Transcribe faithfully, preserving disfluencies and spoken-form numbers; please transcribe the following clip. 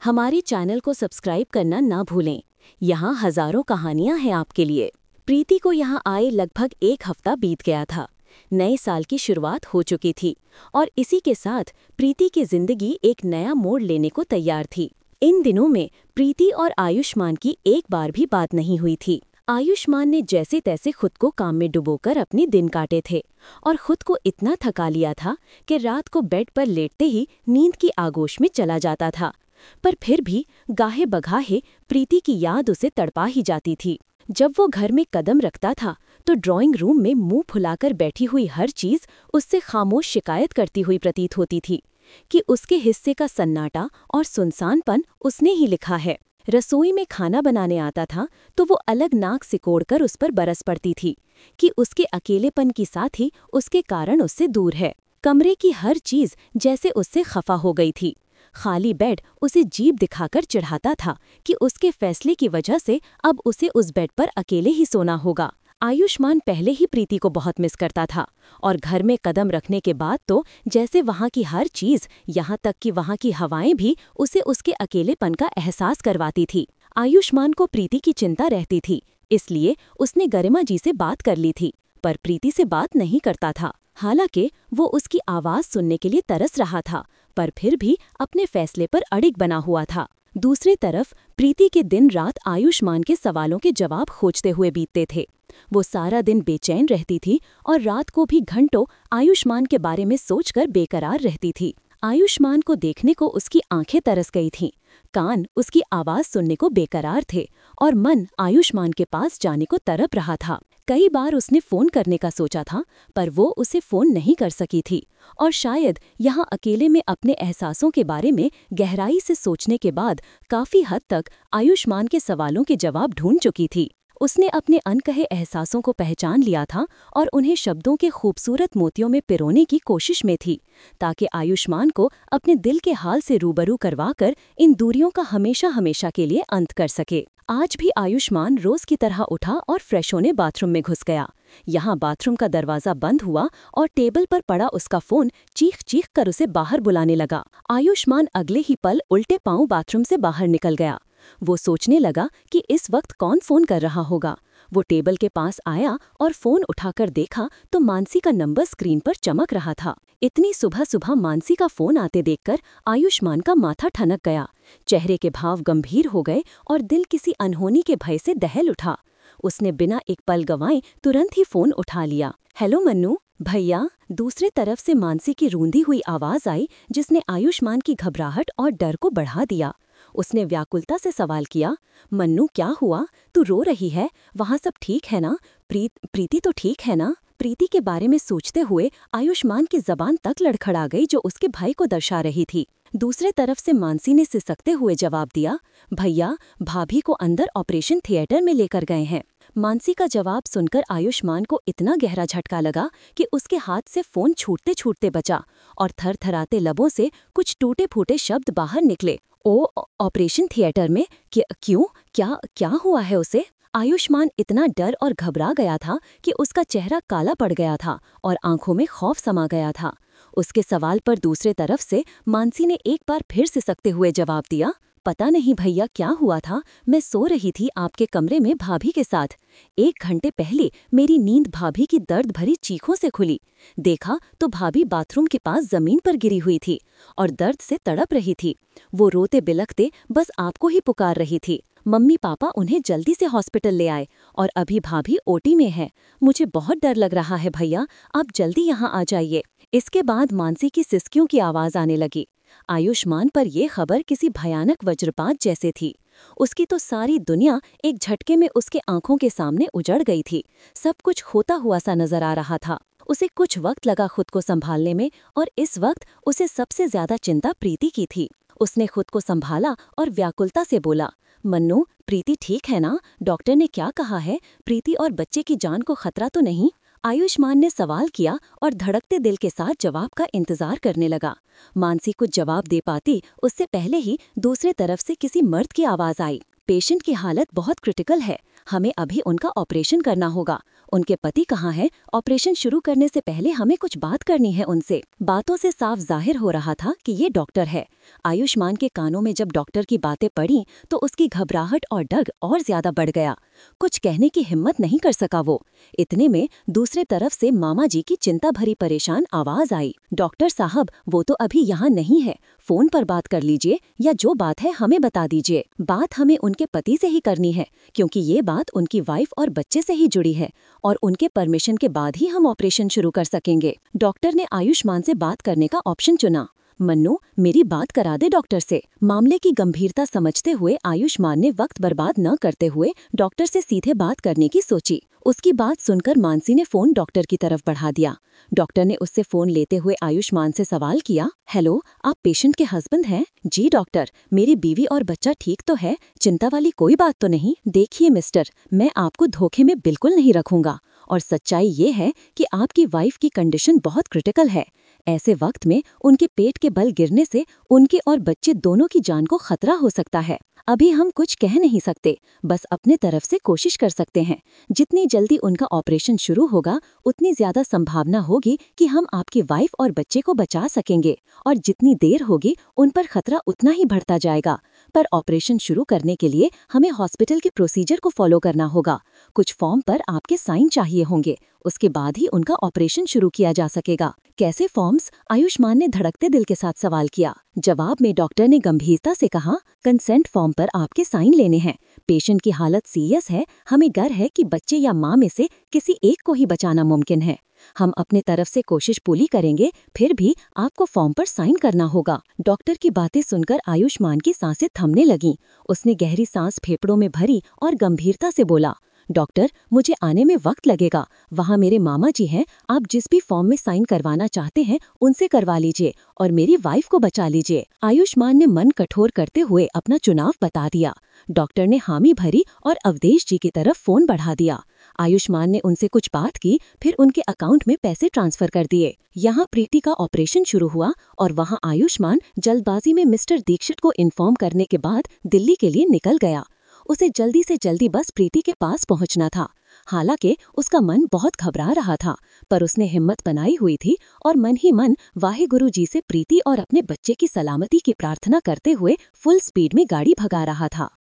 हमारे चैनल को सब्सक्राइब करना ना भूलें। यहाँ हजारों कहानियाँ हैं आपके लिए। प्रीति को यहाँ आए लगभग एक हफ्ता बीत गया था। नए साल की शुरुआत हो चुकी थी और इसी के साथ प्रीति की जिंदगी एक नया मोड़ लेने को तैयार थी। इन दिनों में प्रीति और आयुष्मान की एक बार भी बात नहीं हुई थी। आयुष्मान ने जैसे तैसे खुद को काम में डुबोकर अपने दिन काटे थे और खुद को इतना थका लिया था कि रात को बेड पर लेटते ही नींद की आगोश में चला जाता था। पर फिर भी गाहे बगाहे प्रीति की याद उसे तड़पा ही जाती थी। जब वो घर में कदम रखता था तो ड्राइंग रूम में मुंह फुलाकर बैठी हुई हर चीज उससे खामोश शिकायत करती हुई प्रतीत होती थी कि उसके हिस्से का सन्नाटा और सुनसानपन उसने ही लिखा है। रसोई में खाना बनाने आता था तो वो अलग नाक सिकोड़कर उस पर बरस पड़ती थी कि उसके अकेलेपन की साथ ही उसके कारण उससे दूर है। कमरे की हर चीज जैसे उससे खफा हो गई थी। खाली बेड उसे जीभ दिखाकर चिढ़ाता था कि उसके फैसले की वजह से अब उसे उस बेड पर अकेले ही सोना होगा। आयुष्मान पहले ही प्रीति को बहुत मिस करता था और घर में कदम रखने के बाद तो जैसे वहाँ की हर चीज, यहाँ तक कि वहाँ की हवाएं भी उसे उसके अकेलेपन का एहसास करवाती थी। आयुष्मान को प्रीति की चिंता रहती थी, इसलिए उसने गरिमा जी से बात कर ली थी, पर प्रीति से बात नहीं करता था। हालांकि वो उसकी आवाज सुनने के लिए तरस रहा था, पर फिर भी अपने फैसले पर अड़िग बना हुआ था। दूसरी तरफ प्रीति के दिन रात आयुष्मान के सवालों के जवाब खोजते हुए बीतते थे। वो सारा दिन बेचैन रहती थी और रात को भी घंटों आयुष्मान के बारे में सोचकर बेकरार रहती थी। आयुष्मान को देखने को उसकी आंखें तरस गई थीं, कान उसकी आवाज सुनने को बेकरार थे और मन आयुष्मान के पास जाने को तड़प रहा था। कई बार उसने फोन करने का सोचा था, पर वो उसे फोन नहीं कर सकी थी और शायद यहाँ अकेले में अपने एहसासों के बारे में गहराई से सोचने के बाद काफी हद तक आयुष्मान के सवालों के जवाब ढूंढ चुकी थी। उसने अपने अनकहे एहसासों को पहचान लिया था और उन्हें शब्दों के खूबसूरत मोतियों में पिरोने की कोशिश में थी, ताकि आयुष्मान को अपने दिल के हाल से रूबरू करवाकर इन दूरियों का हमेशा हमेशा के लिए अंत कर सके। आज भी आयुष्मान रोज की तरह उठा और फ्रेश होने बाथरूम में घुस गया। यहाँ बाथरूम का दरवाजा बंद हुआ और टेबल पर पड़ा उसका फोन चीख चीख कर उसे बाहर बुलाने लगा। आयुष्मान अगले ही पल उल्टे पांव बाथरूम से बाहर निकल गया। वो सोचने लगा कि इस वक्त कौन फोन कर रहा होगा। वो टेबल के पास आया और फोन उठाकर देखा तो मानसी का नंबर स्क्रीन पर चमक रहा था। इतनी सुबह सुबह मानसी का फोन आते देखकर आयुष्मान का माथा ठनक गया। चेहरे के भाव गंभीर हो गए और दिल किसी अनहोनी के भय से दहल उठा। उसने बिना एक पल गंवाए तुरंत ही फोन उठा लिया। हेलो मन्नू भैया। दूसरी तरफ से मानसी की रूंधी हुई आवाज आई, जिसने आयुष्मान की घबराहट और डर को बढ़ा दिया। उसने व्याकुलता से सवाल किया, मन्नू क्या हुआ? तू रो रही है? वहाँ सब ठीक है ना? प्रीत प्रीति तो ठीक है ना? प्रीति के बारे में सोचते हुए आयुष्मान की जबान तक लड़खड़ा गई, जो उसके भाई को दर्शा रही थी। दूसरे तरफ से मानसी ने सिसकते हुए जवाब दिया, भैया भाभी को अंदर ऑपरेशन थिएटर में लेकर गए हैं। मानसी का जवाब सुनकर आयुष्मान को इतना गहरा झटका लगा कि उसके हाथ से फोन छूटते छूटते बचा और थरथराते लबों से कुछ टूटे फूटे शब्द बाहर निकले। ओ, ऑपरेशन थिएटर में? क्यों? क्या क्या हुआ है उसे? आयुष्मान इतना डर और घबरा गया था कि उसका चेहरा काला पड़ गया था और आंखों में खौफ समा गया था। उसके सवाल पर दूसरे तरफ से मानसी ने एक बार फिर सिसकते हुए जवाब दिया, पता नहीं भैया क्या हुआ था। मैं सो रही थी आपके कमरे में भाभी के साथ। एक घंटे पहले मेरी नींद भाभी की दर्द भरी चीखों से खुली। देखा तो भाभी बाथरूम के पास जमीन पर गिरी हुई थी और दर्द से तड़प रही थी। वो रोते बिलखते बस आपको ही पुकार रही थी। मम्मी पापा उन्हें जल्दी से हॉस्पिटल ले आए और अभी भाभी ओटी में है। मुझे बहुत डर लग रहा है भैया, आप जल्दी यहाँ आ जाइए। इसके बाद मानसी की सिसकियों की आवाज आने लगी। आयुष्मान पर यह खबर किसी भयानक वज्रपात जैसे थी। उसकी तो सारी दुनिया एक झटके में उसके आंखों के सामने उजड़ गई थी। सब कुछ खोता हुआ सा नजर आ रहा था। उसे कुछ वक्त लगा खुद को संभालने में और इस वक्त उसे सबसे ज्यादा चिंता प्रीति की थी। उसने खुद को संभाला और व्याकुलता से बोला, मन्नू प्रीति ठीक है ना? डॉक्टर ने क्या कहा है? प्रीति और बच्चे की जान को खतरा तो नहीं? आयुष्मान ने सवाल किया और धड़कते दिल के साथ जवाब का इंतजार करने लगा। मानसी कुछ जवाब दे पाती उससे पहले ही दूसरे तरफ से किसी मर्द की आवाज आई, पेशेंट की हालत बहुत क्रिटिकल है, हमें अभी उनका ऑपरेशन करना होगा। उनके पति कहाँ हैं? ऑपरेशन शुरू करने से पहले हमें कुछ बात करनी है उनसे। बातों से साफ जाहिर हो रहा था कि ये डॉक्टर है। आयुष्मान के कानों में जब डॉक्टर की बातें पड़ी तो उसकी घबराहट और डर और ज्यादा बढ़ गया। कुछ कहने की हिम्मत नहीं कर सका वो। इतने में दूसरे तरफ से मामा जी की चिंता भरी परेशान आवाज आई, डॉक्टर साहब वो तो अभी यहाँ नहीं है, फोन पर बात कर लीजिए या जो बात है हमें बता दीजिए। बात हमें उनके पति से ही करनी है क्योंकि ये बात उनकी वाइफ और बच्चे से ही जुड़ी है और उनके परमिशन के बाद ही हम ऑपरेशन शुरू कर सकेंगे। डॉक्टर ने आयुष्मान से बात करने का ऑप्शन चुना। मन्नू, मेरी बात करा दे डॉक्टर से। मामले की गंभीरता समझते हुए आयुष्मान ने वक्त बर्बाद न करते हुए डॉक्टर से सीधे बात करने की सोची। उसकी बात सुनकर मानसी ने फोन डॉक्टर की तरफ बढ़ा दिया। डॉक्टर ने उससे फोन लेते हुए आयुष्मान से सवाल किया, हेलो, आप पेशेंट के हस्बैंड हैं? जी डॉक्टर, मेरी बीवी और बच्चा ठीक तो है, चिंता वाली कोई बात तो नहीं। देखिए मिस्टर, मैं आपको धोखे में बिल्कुल नहीं रखूंगा और सच्चाई ये है कि आपकी वाइफ की कंडीशन बहुत क्रिटिकल है। ऐसे वक्त में उनके पेट के बल गिरने से उनके और बच्चे दोनों की जान को खतरा हो सकता है। अभी हम कुछ कह नहीं सकते, बस अपने तरफ से कोशिश कर सकते हैं। जितनी जल्दी उनका ऑपरेशन शुरू होगा उतनी ज्यादा संभावना होगी कि हम आपकी वाइफ और बच्चे को बचा सकेंगे और जितनी देर होगी उन पर खतरा उतना ही बढ़ता जाएगा। पर ऑपरेशन शुरू करने के लिए हमें हॉस्पिटल के प्रोसीजर को फॉलो करना होगा। कुछ फॉर्म पर आपके साइन चाहिए होंगे, उसके बाद ही उनका ऑपरेशन शुरू किया जा सकेगा। कैसे फॉर्म्स? आयुष्मान ने धड़कते दिल के साथ सवाल किया। जवाब में डॉक्टर ने गंभीरता से कहा, कंसेंट फॉर्म पर आपके साइन लेने हैं। पेशेंट की हालत सीरियस है, हमें डर है कि बच्चे या माँ में से किसी एक को ही बचाना मुमकिन है। हम अपने तरफ से कोशिश पूरी करेंगे, फिर भी आपको फॉर्म पर साइन करना होगा। डॉक्टर की बातें सुनकर आयुष्मान की सांसें थमने लगीं। उसने गहरी सांस फेफड़ों में भरी और गंभीरता से बोला, डॉक्टर, मुझे आने में वक्त लगेगा। वहाँ मेरे मामा जी हैं, आप जिस भी फॉर्म में साइन करवाना चाहते हैं उनसे करवा लीजिए और मेरी वाइफ को बचा लीजिए। आयुष्मान ने मन कठोर करते हुए अपना चुनाव बता दिया। डॉक्टर ने हामी भरी और अवधेश जी की तरफ फोन बढ़ा दिया। आयुष्मान ने उनसे कुछ बात की, फिर उनके अकाउंट में पैसे ट्रांसफर कर दिए। यहाँ प्रीति का ऑपरेशन शुरू हुआ और वहाँ आयुष्मान जल्दबाजी में मिस्टर दीक्षित को इन्फॉर्म करने के बाद दिल्ली के लिए निकल गया। उसे जल्दी से जल्दी बस प्रीति के पास पहुंचना था। हालांकि उसका मन बहुत घबरा रहा था, पर उसने हिम्मत बनाई हुई थी और मन ही मन वाहेगुरु जी से प्रीति और अपने बच्चे की सलामती की प्रार्थना करते हुए फुल स्पीड में गाड़ी भगा रहा था।